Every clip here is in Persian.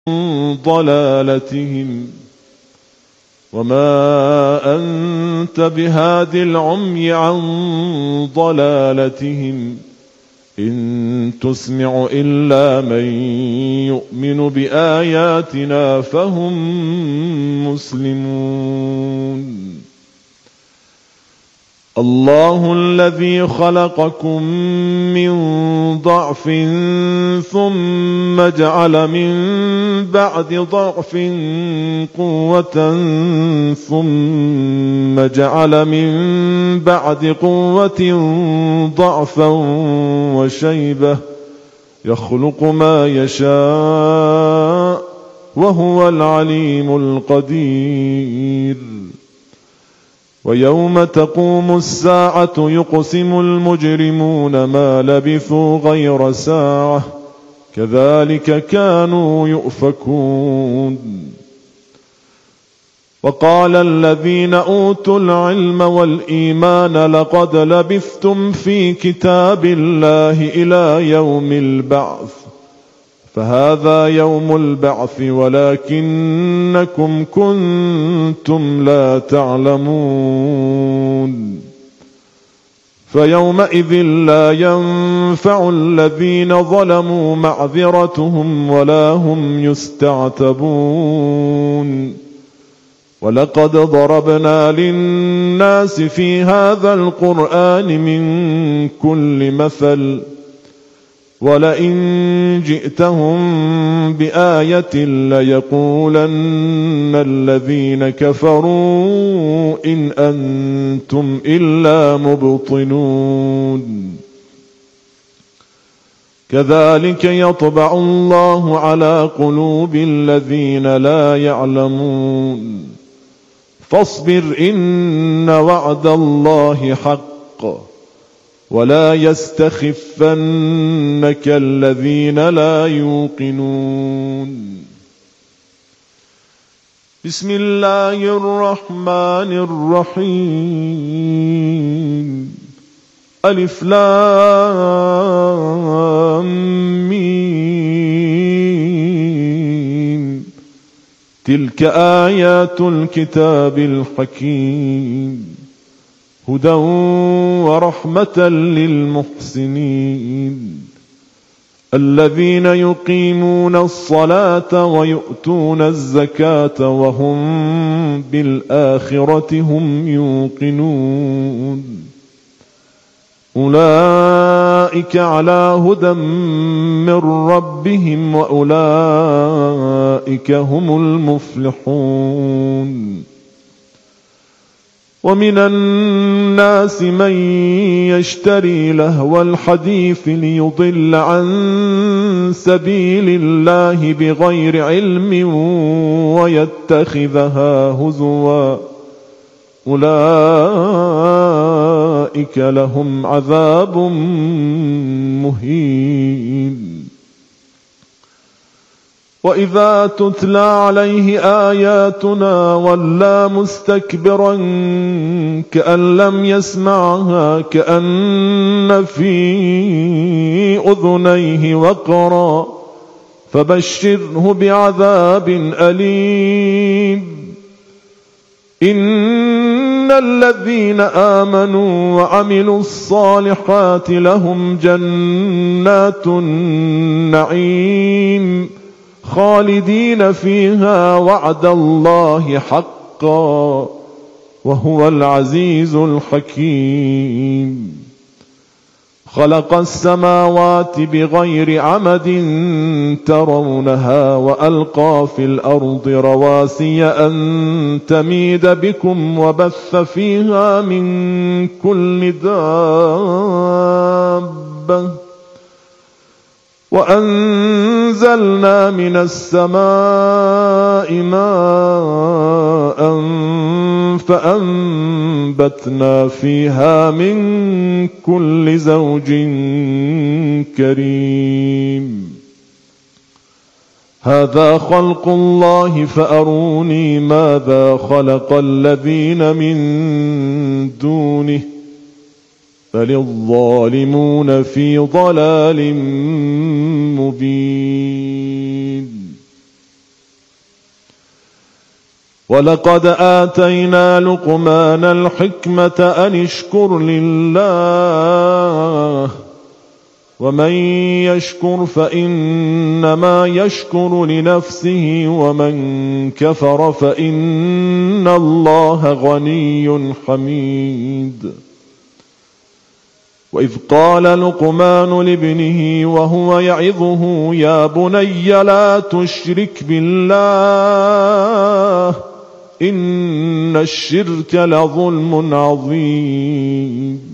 ضلالتهم وما أنت بهاد العمي عن ضلالتهم إن تسمع إلا من يؤمن بآياتنا فهم مسلمون. الله الذي خلقكم من ضعف ثم جعل من بعد ضعف قوة ثم جعل من بعد قوة ضعفا وشيبة يخلق ما يشاء وهو العليم القدير. ويوم تقوم الساعة يقسم المجرمون ما لبثوا غير ساعة كذلك كانوا يؤفكون. وقال الذين أوتوا العلم والإيمان لقد لبثتم في كتاب الله إلى يوم البعث فهذا يوم البعث ولكنكم كنتم لا تعلمون. فيومئذ لا ينفع الذين ظلموا معذرتهم ولا هم يستعتبون. ولقد ضربنا للناس في هذا القرآن من كل مثل ولئن جئتهم بآية ليقولن الذين كفروا إن أنتم إلا مبطلون. كذلك يطبع الله على قلوب الذين لا يعلمون. فاصبر إن وعد الله حق ولا يستخفنك الذين لا يوقنون. بسم الله الرحمن الرحيم. ألف لام ميم. تلك آيات الكتاب الحكيم هدى ورحمة للمحسنين الذين يقيمون الصلاة ويؤتون الزكاة وهم بالآخرة هم يوقنون. أولئك على هدى من ربهم وأولئك هم المفلحون. ومن الناس من يشتري لهو الحديث ليضل عن سبيل الله بغير علم ويتخذها هزوا أولئك لهم عذاب مهين. وإذا تتلى عليه آياتنا ولى مستكبرا كأن لم يسمعها كأن في أذنيه وقرا فبشره بعذاب أليم. إن الذين آمنوا وعملوا الصالحات لهم جنات النعيم خالدين فيها وعد الله حقا وهو العزيز الحكيم. خلق السماوات بغير عمد ترونها وألقى في الأرض رواسي أن تميد بكم وبث فيها من كل دابة وأنزلنا من السماء ماء فأنبتنا فيها من كل زوج كريم. هذا خلق الله فأروني ماذا خلق الذين من دونه بل الظالمون في ضلال مبين. ولقد آتينا لقمان الحكمة أن اشكر لله ومن يشكر فإنما يشكر لنفسه ومن كفر فإن الله غني حميد. وإذ قال لقمان لابنه وهو يعظه يا بني لا تشرك بالله إن الشرك لظلم عظيم.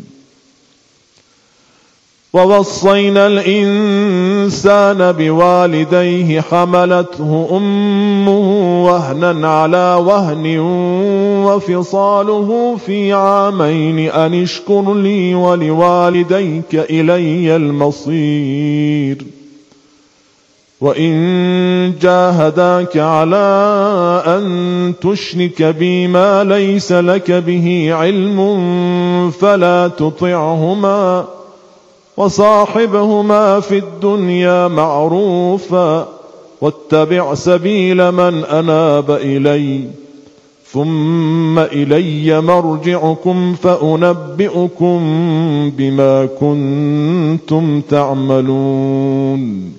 ووصينا الإنسان بوالديه حملته أمه وهنا على وهن وفصاله في عامين أن اشكر لي ولوالديك إلي المصير. وإن جاهداك على أن تشرك بي ما ليس لك به علم فلا تطعهما وصاحبهما في الدنيا معروفا واتبع سبيل من أناب إلي ثم إلي مرجعكم فأنبئكم بما كنتم تعملون.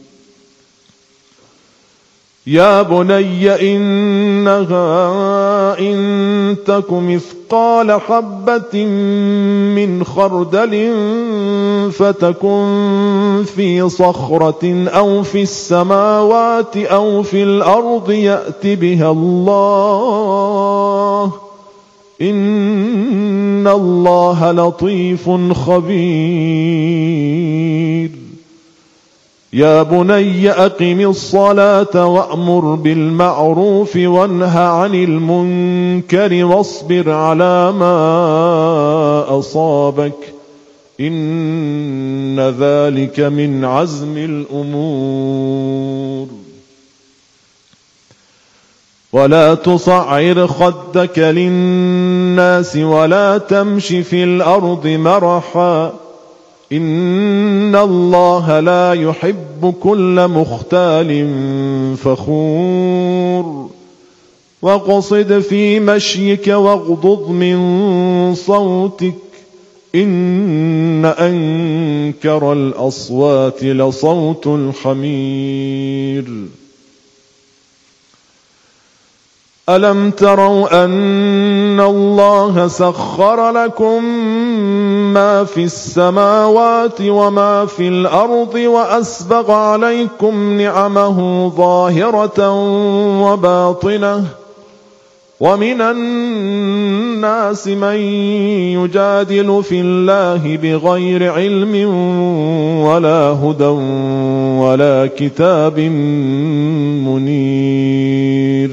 يا بني إنها إن تك مثقال حبة من خردل فتكن في صخرة أو في السماوات أو في الأرض يأت بها الله إن الله لطيف خبير. يا بني أقم الصلاة وأمر بالمعروف وانه عن المنكر واصبر على ما أصابك إن ذلك من عزم الأمور. ولا تصعر خدك للناس ولا تمش في الأرض مرحا إن الله لا يحب كل مختال فخور. واقصد في مشيك واغضض من صوتك إن أنكر الأصوات لصوت الحمير. ألم تروا أن الله سخر لكم ما في السماوات وما في الأرض وأسبغ عليكم نعمه ظاهرة وباطنة ومن الناس من يجادل في الله بغير علم ولا هدى ولا كتاب منير.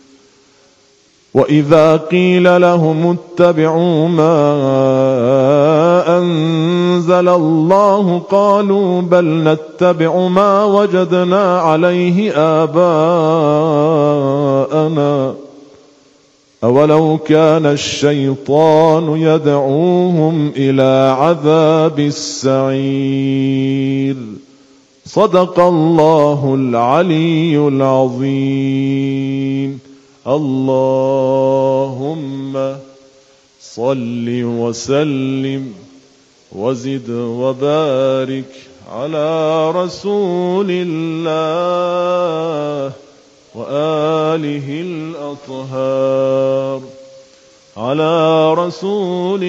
وإذا قيل لهم اتبعوا ما أنزل الله قالوا بل نتبع ما وجدنا عليه آباءنا أولو كان الشيطان يدعوهم إلى عذاب السعير. صدق الله العلي العظيم. اللهم صل وسلم وزد وبارك على رسول الله وآله الأطهار على رسول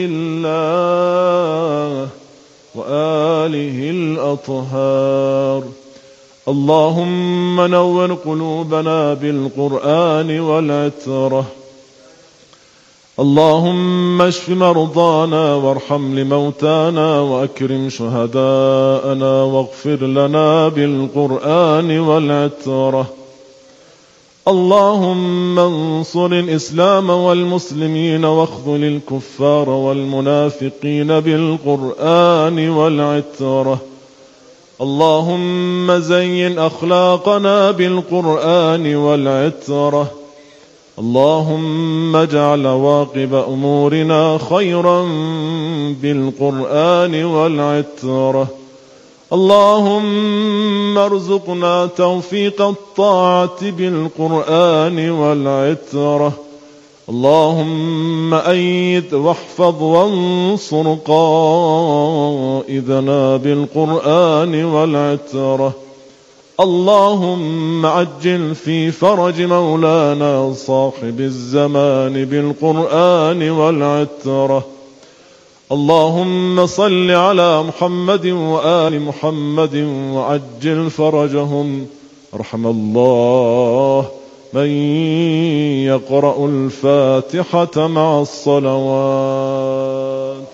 الله وآله الأطهار. اللهم نور قلوبنا بالقرآن والعترة. اللهم اشف مرضانا وارحم لموتانا وأكرم شهداءنا واغفر لنا بالقرآن والعترة. اللهم انصر الإسلام والمسلمين واخذل الكفار والمنافقين بالقرآن والعترة. اللهم زين أخلاقنا بالقرآن والعترة. اللهم اجعل عواقب أمورنا خيرا بالقرآن والعترة. اللهم ارزقنا توفيق الطاعة بالقرآن والعترة اللهم أيد واحفظ وانصر قائدنا بالقرآن والعترة. اللهم عجل في فرج مولانا صاحب الزمان بالقرآن والعترة. اللهم صل على محمد وآل محمد وعجل فرجهم. رحم الله من يقرأ الفاتحة مع الصلوات.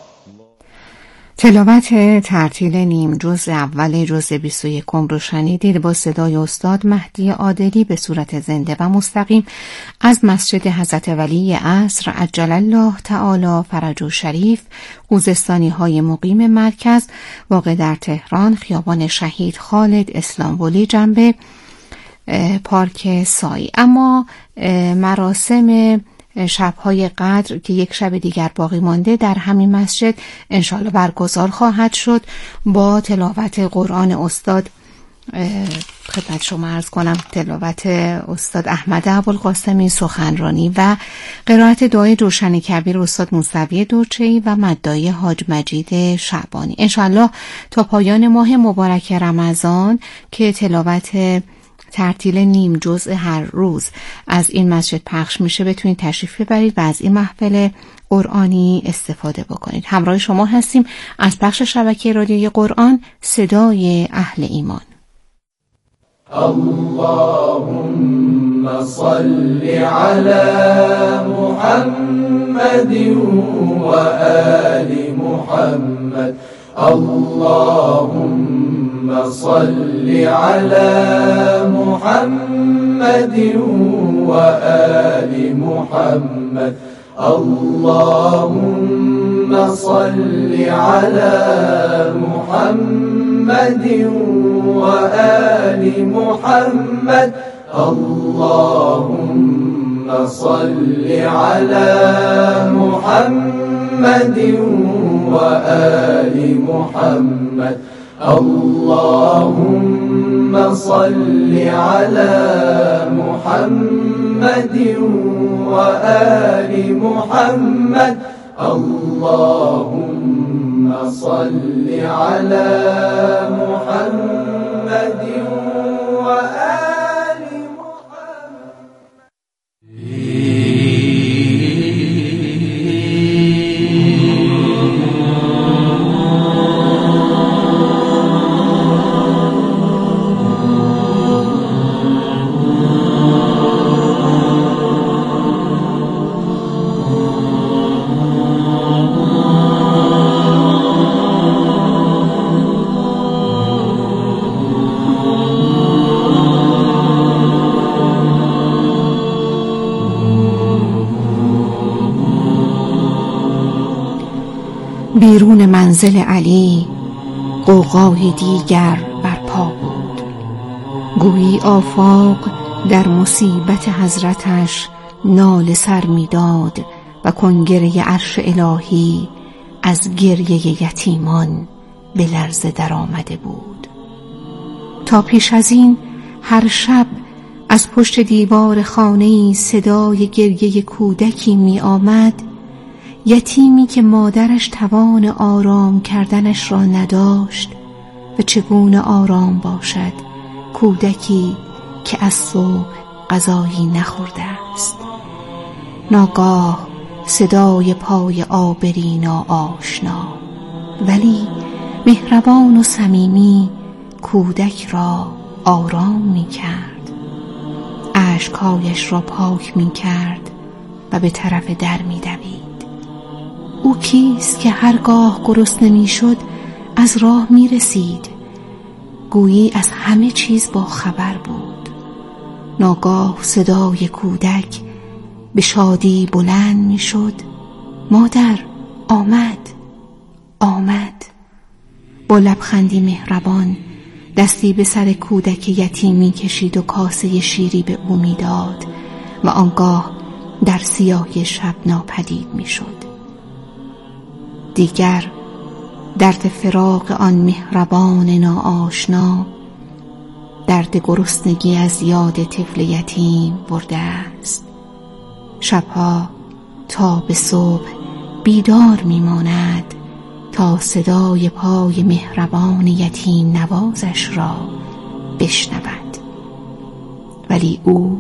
تلاوت ترتیل نیم جزء اول جزء 21 رو شنیدید با صدای استاد مهدی عادلی به صورت زنده و مستقیم از مسجد حضرت ولی عصر عجل الله تعالی فرجه شریف، خوزستانی های مقیم مرکز واقع در تهران، خیابان شهید خالد اسلام ولی جنب پارک سایی. اما مراسم شب‌های قدر که یک شب دیگر باقی مانده در همین مسجد انشالله برگزار خواهد شد با تلاوت قرآن استاد. خدمت شما عرض کنم تلاوت استاد احمد ابوالقاسمی سخنرانی و قرائت دعای جوشن کبیر استاد موسوی دورچه‌ای و مدعای حاج مجید شعبانی انشالله تا پایان ماه مبارک رمضان که تلاوت ترتیل نیم جزء هر روز از این مسجد پخش میشه بتونید تشریف ببرید و از این محفل قرآنی استفاده بکنید. همراه شما هستیم از بخش شبکه رادیوی قرآن صدای اهل ایمان. اللهم صل علی محمد و آل محمد. اللهم صل على محمد وآل محمد. اللهم صل على محمد وآل محمد. اللهم صل على محمد وآل محمد. اللهم صل على محمد وآل محمد. اللهم صل على محمد وآل بیرون منزل علی غوغای دیگر برپا بود. گویی آفاق در مصیبت حضرتش ناله سر می‌داد و کنگره عرش الهی از گریه یتیمان به لرزه در آمده بود. تا پیش از این هر شب از پشت دیوار خانه‌ای صدای گریه کودکی می آمد، یتیمی که مادرش توان آرام کردنش را نداشت و چگونه آرام باشد کودکی که از صبح غذایی نخورده است. ناگاه صدای پای آبرینا آشنا ولی مهربان و صمیمی کودک را آرام می کرد، اشکهایش را پاک می کرد و به طرف در می دوید. او کیست که هرگاه گرسنه می شد از راه می رسید، گویی از همه چیز با خبر بود. ناگاه صدای کودک به شادی بلند می شد: مادر آمد. با لبخندی مهربان دستی به سر کودک یتیمی کشید و کاسه شیری به او می داد و آنگاه در سیاهی شب ناپدید می شد. دیگر درد فراق آن مهربان ناآشنا درد گرسنگی از یاد طفل یتیم برده است. شبها تا به صبح بیدار میماند تا صدای پای مهربان یتیم نوازش را بشنود، ولی او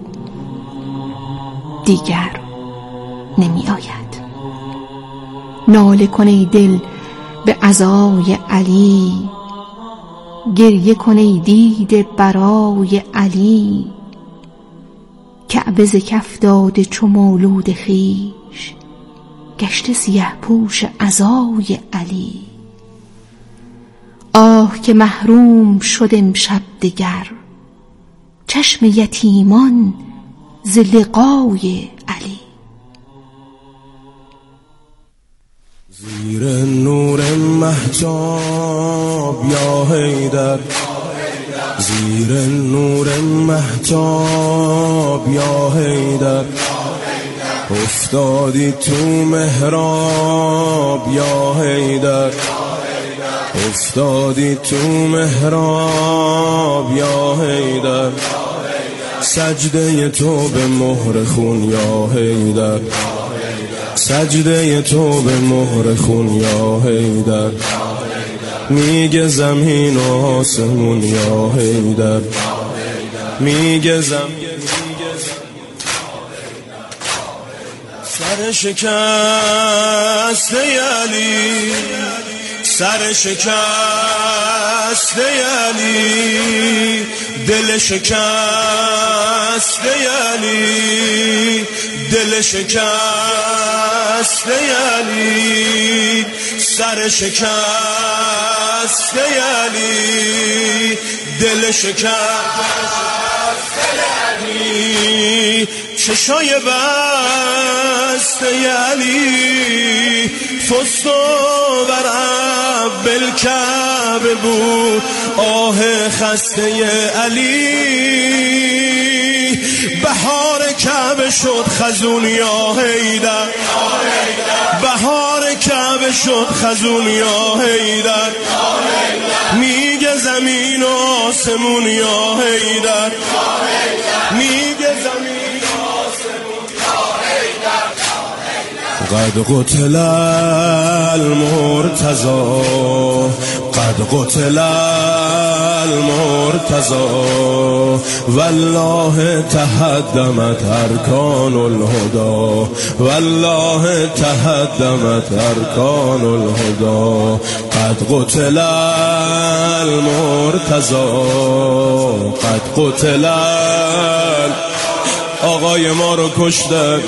دیگر نمی آید. ناله کن ای دل به عزای علی، گریه کن ای دیده برای علی. کعبه ز کف داده چو مولود خویش، گشته سیه پوش عزای علی. آه که محروم شد امشب دگر، چشم یتیمان ز لقای علی. زیر نور مهتاب یا حیدر، زیر نور مهتاب یا حیدر، افتادی تو محراب یا حیدر، افتادی تو محراب یا حیدر. سجده تو به مهر خون یا حیدر، سجده تو به مهر خون یا حیدر. میگه زمین و آسمون یا حیدر، میگه زمین. سر شکسته علی، سر شکسته علی، دل شکسته علی، دل شکسته علی، سر شکسته علی، دل شکسته علی. چشای بسته علی، فست و برم بالکعبه بود آه خسته علی. بهار کعبه شد خزون یا حیدر، بهار کعبه شد خزون یا حیدر. میگه زمین و آسمون یا حیدر، میگه زمین قد قتل المرتضى، قد قتل المرتضى، والله تهدمت ارکان الهدى، والله تهدمت ارکان الهدى. قد قتل المرتضى، قد قتل آقای ما رو کشتن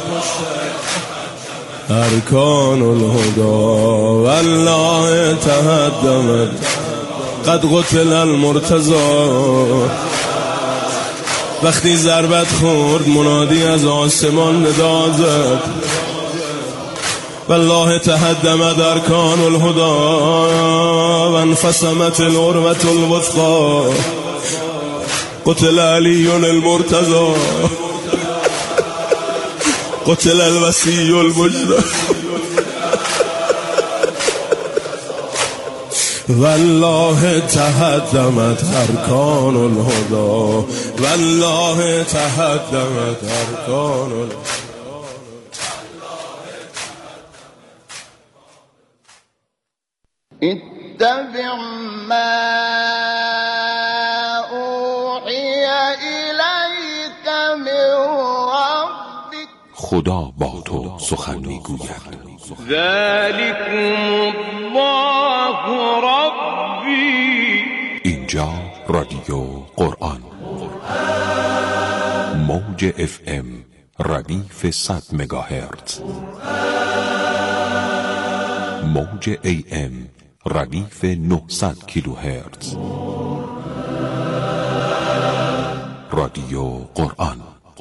ارکان الهدى، والله تهدمت. قد قتل المرتضى. وقتی ضربت خورد منادی از آسمان ندا زد، والله تهدمت ارکان الهدى، وانفصمت العروة الوثقى. قتل علی المرتضى، قتل الوصي المجدى، والله تهدمت ارکان الهدى، والله تهدمت ارکان الهدى. اتبع ما اوحی الیک من ربک. خدا با تو سخن میگوید. ذلکم الله ربی. اینجا رادیو قرآن، موج FM ردیف 100 مگاهرتز، موج AM ردیف 900 کیلوهرتز. رادیو قرآن.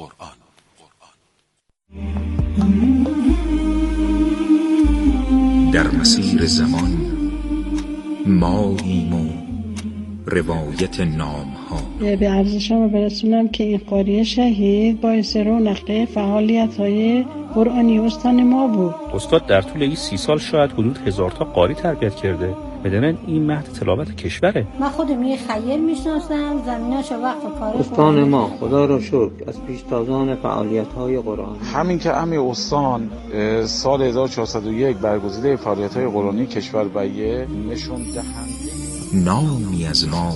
در مسیر زمان ماییم و روایت نام‌ها ها. به ارزشم برسونم که این قاری شهید باعث رونق فعالیت‌های قرآنی استان ما بود. استاد در طول این 30 سال شاید حدود 1000 تا قاری تربیت کرده. بدون این مهد تلاوت کشوره. من خودم یه خیر میشناسم، زمیناشو وقت کار استان ما خدا را شکر از پیشتازان فعالیت‌های قرآنی. همین که استان سال 1401 برگزیده فعالیت‌های قرآنی کشور بیه نشون دهنده نامی از نام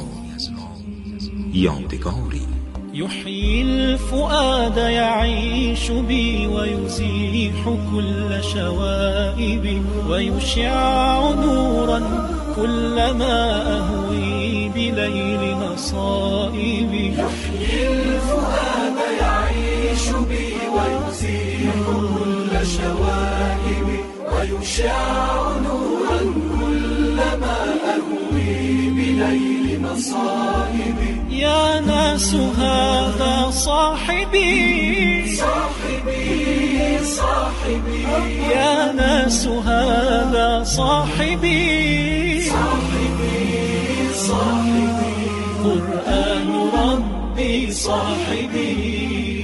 یادگاری يحيي الفؤاد يعيش بي ويزيح كل شوائبي ويشع نورا كلما أهوي بليل مصائبي. يحيي الفؤاد يعيش بي ويزيح كل شوائبي ويشع نورا كلما أهوي بليل مصائبي. يا ناس هذا صاحبي صاحبي صاحبي يا ناس هذا صاحبي صاحبي صاحبي قرآن ربي صاحبي.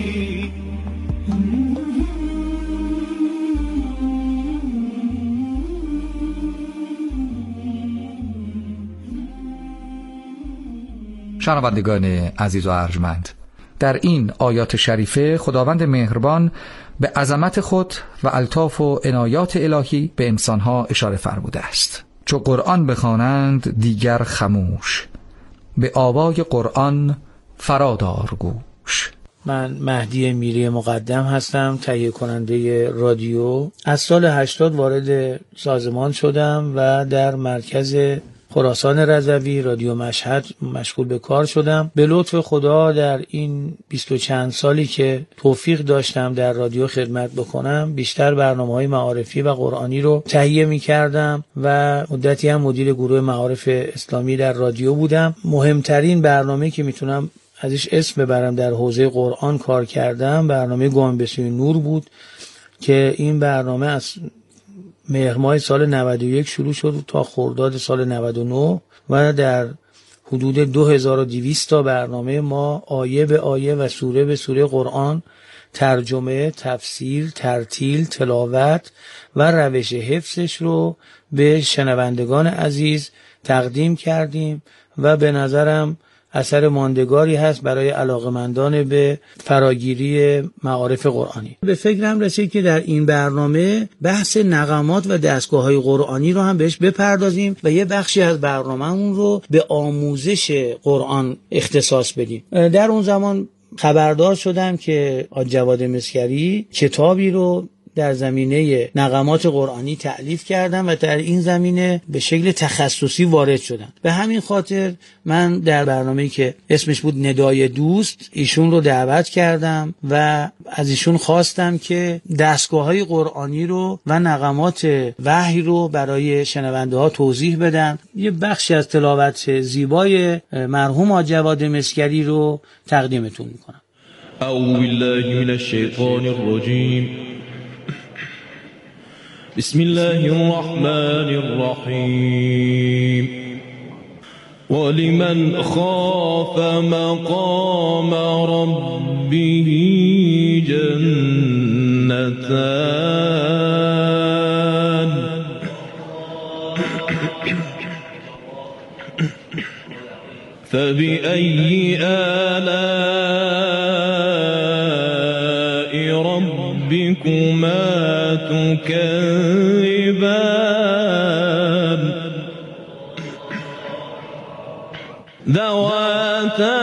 شنوندگان عزیز و ارجمند، در این آیات شریفه خداوند مهربان به عظمت خود و الطاف و عنایات الهی به انسانها اشاره فرموده است. چو قرآن بخوانند دیگر خموش، به آوای قرآن فرادار گوش. من مهدی میری مقدم هستم، تهیه کننده رادیو. از سال 80 وارد سازمان شدم و در مرکز خراسان رضوی رادیو مشهد مشغول به کار شدم. به لطف خدا در این 20 و چند سالی که توفیق داشتم در رادیو خدمت بکنم، بیشتر برنامه‌های معارفی و قرآنی رو تهیه می‌کردم و مدتی هم مدیر گروه معارف اسلامی در رادیو بودم. مهمترین برنامه‌ای که میتونم ازش اسم ببرم در حوزه قرآن کار کردم برنامه گام به سوی نور بود که این برنامه از مهر ماه سال 91 شروع شد تا خرداد سال 99 و در حدود 2200 تا برنامه ما آیه به آیه و سوره به سوره قرآن ترجمه، تفسیر، ترتیل، تلاوت و روش حفظش رو به شنوندگان عزیز تقدیم کردیم و به نظرم اثر ماندگاری هست برای علاقمندان به فراگیری معارف قرآنی. به فکرم رسید که در این برنامه بحث نغمات و دستگاه‌های قرآنی رو هم بهش بپردازیم و یه بخشی از برنامه‌مون رو به آموزش قرآن اختصاص بدیم. در اون زمان خبردار شدم که حاج جواد مسکری کتابی رو در زمینه نغمات قرآنی تألیف کردم و در این زمینه به شکل تخصصی وارد شدم. به همین خاطر من در برنامه‌ای که اسمش بود ندای دوست ایشون رو دعوت کردم و از ایشون خواستم که دستگاه‌های قرآنی رو و نغمات وحی رو برای شنونده ها توضیح بدن. یه بخشی از تلاوت زیبای مرحوم حاج جواد مسکری رو تقدیمتون میکنم. اعوذ بالله من الشیطان الرجیم. بسم الله الرحمن الرحیم. ولمن خاف مقام ربه جنتان فبأي آلاء ربكما تكذبان ذواتا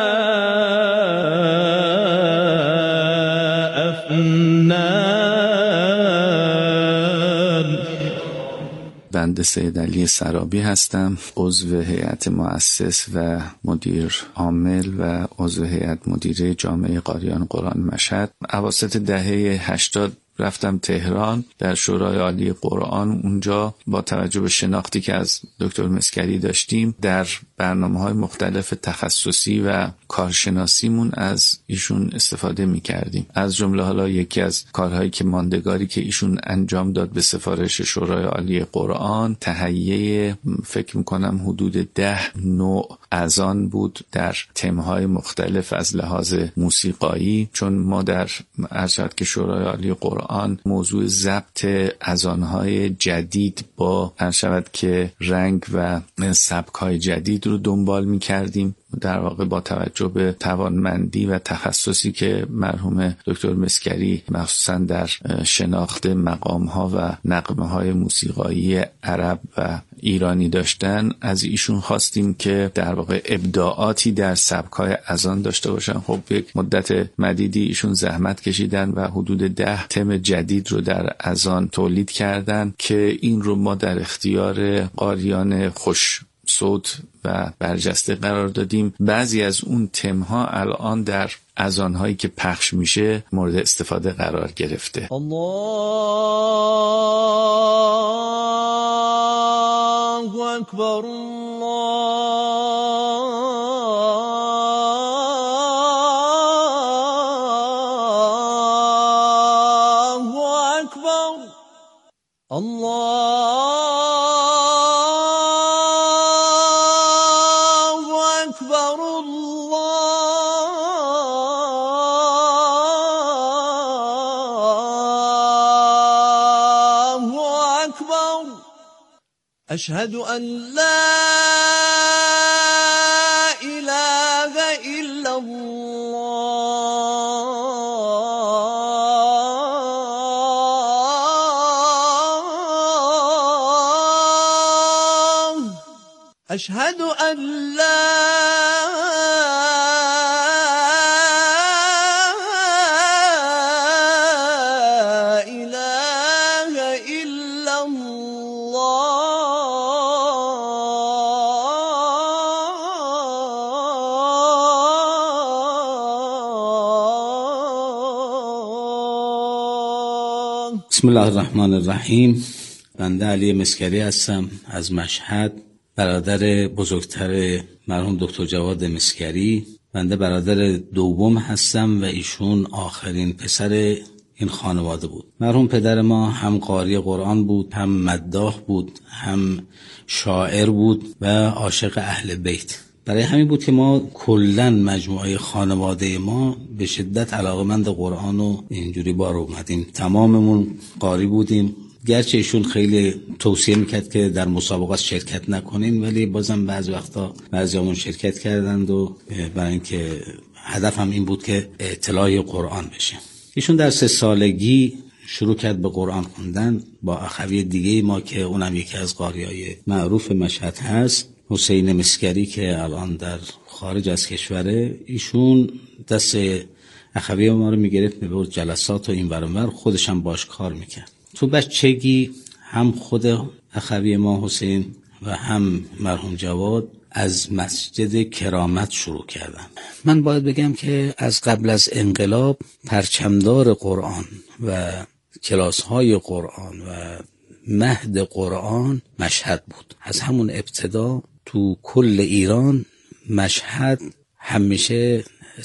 أفنان. بنده سید علی سرابی هستم، عضو هیئت مؤسس و مدیر عامل و عضو هیئت مدیره جامعه قاریان قرآن مشهد. اواسط دهه 80 رفتم تهران در شورای عالی قرآن. اونجا با توجه به شناختی که از دکتر مسکری داشتیم در برنامه‌های مختلف تخصصی و کارشناسیمون از ایشون استفاده می‌کردیم. از جمله حالا یکی از کارهایی که ماندگاری که ایشون انجام داد به سفارش شورای عالی قرآن، تهیه فکر می‌کنم حدود 10 نوع اذان بود در تم‌های مختلف از لحاظ موسیقایی، چون ما در ارشد که شورای عالی قرآن موضوع ضبط اذان‌های جدید با ارشد که رنگ و سبک‌های جدید رو دنبال می‌کردیم. در واقع با توجه به توانمندی و تخصصی که مرحوم دکتر مسکری مخصوصا در شناخت مقام‌ها و نغمه‌های موسیقایی عرب و ایرانی داشتن، از ایشون خواستیم که در واقع ابداعاتی در سبک‌های اذان داشته باشن. خب یک مدت مدیدی ایشون زحمت کشیدن و حدود 10 تم جدید رو در اذان تولید کردن که این رو ما در اختیار قاریان خوش صوت و برجسته قرار دادیم. بعضی از اون تم‌ها الان در اذان‌هایی که پخش میشه مورد استفاده قرار گرفته. الله اکبر، الله اکبر، الله أشهد أن لا إله إلا الله، أشهد أن لا بسم الله الرحمن الرحیم. بنده علی مسکری هستم از مشهد، برادر بزرگتر مرحوم دکتر جواد مسکری. بنده برادر دوم هستم و ایشون آخرین پسر این خانواده بود. مرحوم پدر ما هم قاری قرآن بود، هم مداح بود، هم شاعر بود و عاشق اهل بیت. برای همین بود که ما کلن مجموعه خانواده ما به شدت علاقمند قرآن و اینجوری بار اومدیم. تماممون قاری بودیم، گرچه ایشون خیلی توصیه میکرد که در مسابقات شرکت نکنین، ولی بازم بعض وقتا بعضیامون شرکت کردند و برای اینکه هدف هم این بود که اطلاع قرآن بشه. ایشون در 3 سالگی شروع کرد به قرآن خوندن با اخوی دیگه ما که اونم یکی از قاریای معروف مشهد هست، حسین مسکری که الان در خارج از کشوره. ایشون دست اخوی ما رو میگرفت میبرد جلسات و این ور اون ور، خودش هم باش کار میکرد. تو بچگی هم خود اخوی ما حسین و هم مرحوم جواد از مسجد کرامت شروع کردن. من باید بگم که از قبل از انقلاب پرچمدار قرآن و کلاس‌های قرآن و مهد قرآن مشهد بود. از همون ابتدا تو کل ایران مشهد همیشه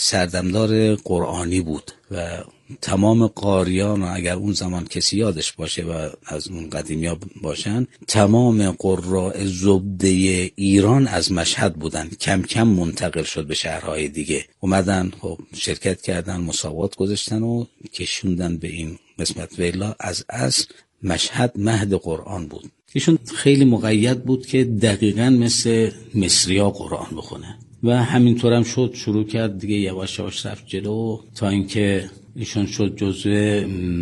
سردمدار قرآنی بود و تمام قاریان، اگر اون زمان کسی یادش باشه و از اون قدیمیا باشن، تمام قراء زبده ایران از مشهد بودن. کم کم منتقل شد به شهرهای دیگه، اومدن خب شرکت کردن، مسابقات گذاشتن و کشوندن به این قسمت. ویلا از اصل مشهد مهد قرآن بود. ایشون خیلی مقید بود که دقیقاً مثل مصریا قرآن بخونه و همینطور هم شد. شروع کرد دیگه، یواش یواش رفت جلو تا اینکه ایشون شد جزو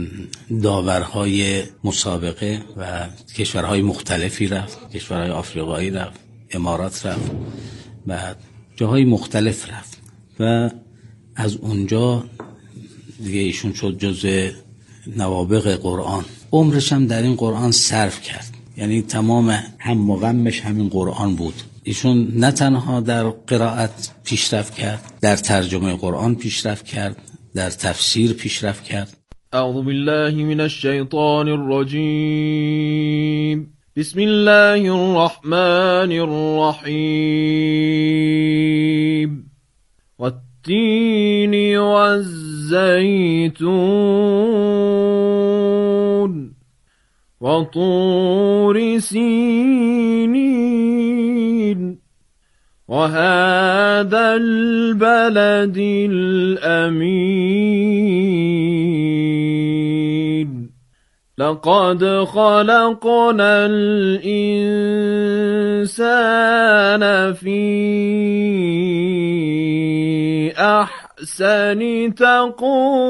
داورهای مسابقه و کشورهای مختلفی رفت، کشورهای آفریقایی رفت، امارات رفت و جاهای مختلف رفت و از اونجا دیگه ایشون شد جزو نوابغ قرآن. عمرش هم در این قرآن صرف کرد، یعنی تمام هم مغمش همین قرآن بود. ایشون نه تنها در قرائت پیشرفت کرد، در ترجمه قرآن پیشرفت کرد، در تفسیر پیشرفت کرد. أعوذ بالله من الشيطان الرجيم. بسم الله الرحمن الرحيم. والتين والزيتون وطور سينين وهذا البلد الأمين لقد خلقنا الإنسان في أحسن تقويم